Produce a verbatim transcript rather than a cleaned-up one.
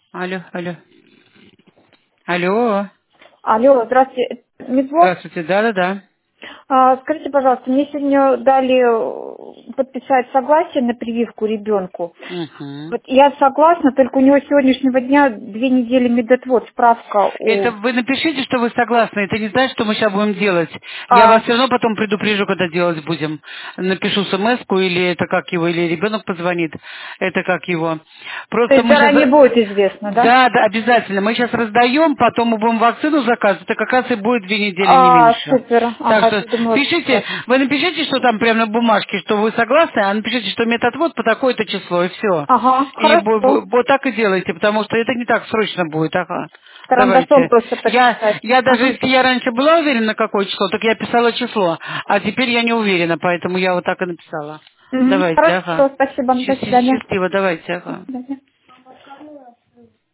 Алло, алло. Алло. Алло, здравствуйте. Медвод, Здравствуйте, да-да-да. а, скажите, пожалуйста, мне сегодня дали э, подписать согласие на прививку ребенку. Угу. Вот я согласна, только у него с сегодняшнего дня две недели медотвод, справка Это у... вы напишите, что вы согласны. Это не значит, что мы сейчас будем делать. Я вас А, все равно потом предупрежу, когда делать будем. Напишу смс-ку, или это как его, или ребенок позвонит. Это как его. то Просто есть мы сейчас... заранее будет известно, да? Да, да, обязательно. Мы сейчас раздаем, потом мы будем вакцину заказывать. Это как раз и будет две недели, не А, меньше. супер. Так Ага, что я думала, что пишите, сразу. вы напишите, что там прямо на бумажке, что вы согласны, а напишите, что методвод по такое-то число, и все. Ага, И бу- хорошо. бу- вот так и делайте, потому что это не так срочно будет. Ага. Карандашом Давайте. просто Я, подписать. я даже, Ага. если я раньше была уверена, какое число, так я писала число. А теперь я не уверена, поэтому я вот так и написала. Мгм. Давайте, ага. Хорошо, спасибо. До Счасти- свидания. Счастливо, давайте, До ага. свидания.